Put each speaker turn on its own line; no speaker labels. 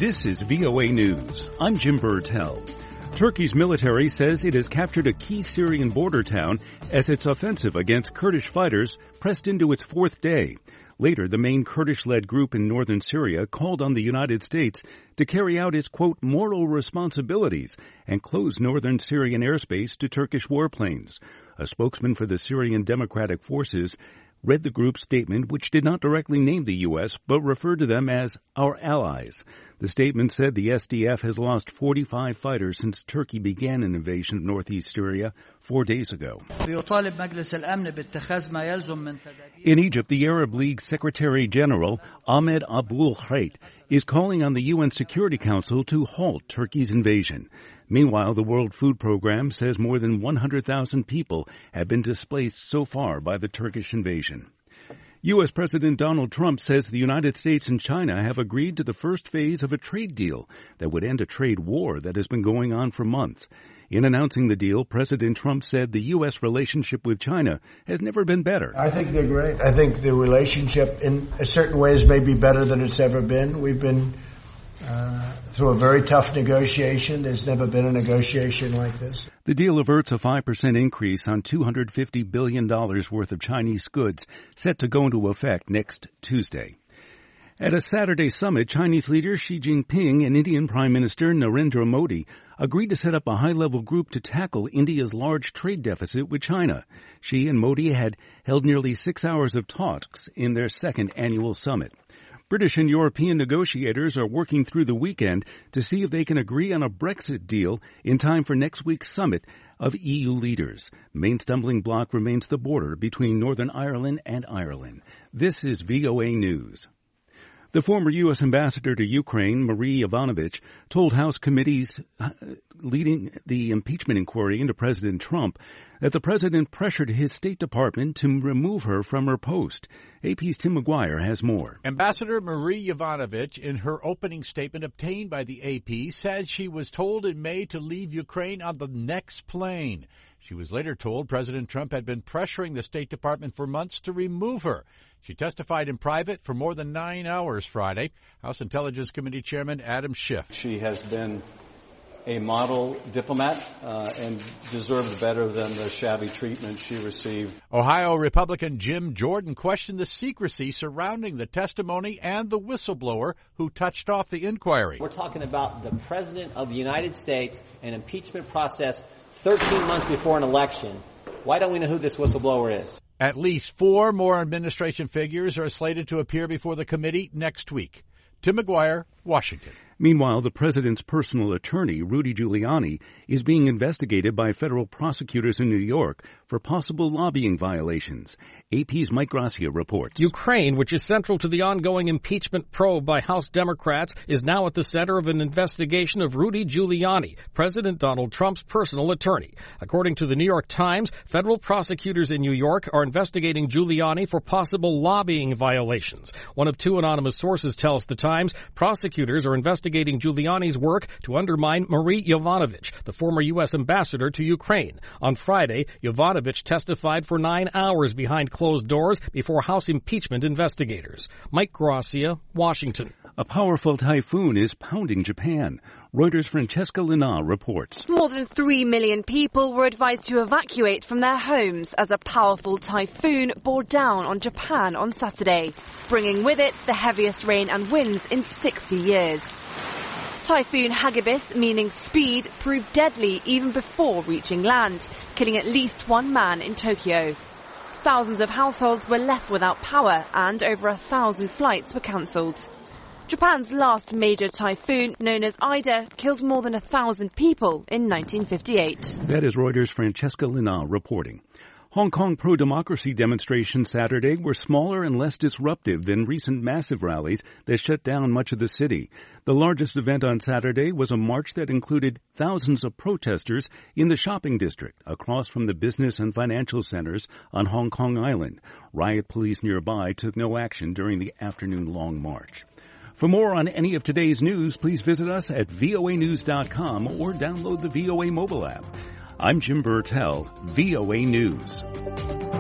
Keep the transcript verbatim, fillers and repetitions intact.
This is V O A News. I'm Jim Burtell. Turkey's military says it has captured a key Syrian border town as its offensive against Kurdish fighters pressed into its fourth day. Later, the main Kurdish-led group in northern Syria called on the United States to carry out its, quote, moral responsibilities and close northern Syrian airspace to Turkish warplanes. A spokesman for the Syrian Democratic Forces read the group's statement, which did not directly name the U S, but referred to them as our allies. The statement said the S D F has lost forty-five fighters since Turkey began an invasion of northeast Syria four days ago. In Egypt, the Arab League Secretary General Ahmed Abul Khait is calling on the U N Security Council to halt Turkey's invasion. Meanwhile, the World Food Program says more than one hundred thousand people have been displaced so far by the Turkish invasion. U S. President Donald Trump says the United States and China have agreed to the first phase of a trade deal that would end a trade war that has been going on for months. In announcing the deal, President Trump said the U S relationship with China has never been better.
I think they're great. I think the relationship in certain ways may be better than it's ever been. We've been uh, through a very tough negotiation. There's never been a negotiation like this.
The deal averts a five percent increase on two hundred fifty billion dollars worth of Chinese goods set to go into effect next Tuesday. At a Saturday summit, Chinese leader Xi Jinping and Indian Prime Minister Narendra Modi agreed to set up a high-level group to tackle India's large trade deficit with China. Xi and Modi had held nearly six hours of talks in their second annual summit. British and European negotiators are working through the weekend to see if they can agree on a Brexit deal in time for next week's summit of E U leaders. The main stumbling block remains the border between Northern Ireland and Ireland. This is V O A News. The former U S ambassador to Ukraine, Marie Yovanovitch, told House committees leading the impeachment inquiry into President Trump that the president pressured his State Department to remove her from her post. A P's Tim McGuire has more.
Ambassador Marie Yovanovitch, in her opening statement obtained by the A P, said she was told in May to leave Ukraine on the next plane. She was later told President Trump had been pressuring the State Department for months to remove her. She testified in private for more than nine hours Friday. House Intelligence Committee Chairman Adam Schiff.
She has been a model diplomat uh, and deserved better than the shabby treatment she received.
Ohio Republican Jim Jordan questioned the secrecy surrounding the testimony and the whistleblower who touched off the inquiry.
We're talking about the President of the United States, an impeachment process thirteen months before an election. Why don't we know who this whistleblower is?
At least four more administration figures are slated to appear before the committee next week. Tim McGuire, Washington.
Meanwhile, the president's personal attorney, Rudy Giuliani, is being investigated by federal prosecutors in New York for possible lobbying violations. A P's Mike Gracia reports.
Ukraine, which is central to the ongoing impeachment probe by House Democrats, is now at the center of an investigation of Rudy Giuliani, President Donald Trump's personal attorney. According to the New York Times, federal prosecutors in New York are investigating Giuliani for possible lobbying violations. One of two anonymous sources tells the Times prosecutors are investigating Giuliani's work to undermine Marie Yovanovitch, the former U S ambassador to Ukraine. On Friday, Yovanovitch testified for nine hours behind closed doors before House impeachment investigators. Mike Gracia, Washington.
A powerful typhoon is pounding Japan. Reuters' Francesca Lina reports.
More than three million people were advised to evacuate from their homes as a powerful typhoon bore down on Japan on Saturday, bringing with it the heaviest rain and winds in sixty years. Typhoon Hagibis, meaning speed, proved deadly even before reaching land, killing at least one man in Tokyo. Thousands of households were left without power and over a thousand flights were cancelled. Japan's last major typhoon, known as Ida, killed more than a thousand people in nineteen fifty-eight.
That is Reuters' Francesca Lina reporting. Hong Kong pro-democracy demonstrations Saturday were smaller and less disruptive than recent massive rallies that shut down much of the city. The largest event on Saturday was a march that included thousands of protesters in the shopping district across from the business and financial centers on Hong Kong Island. Riot police nearby took no action during the afternoon-long march. For more on any of today's news, please visit us at V O A news dot com or download the V O A mobile app. I'm Jim Burtell, V O A News.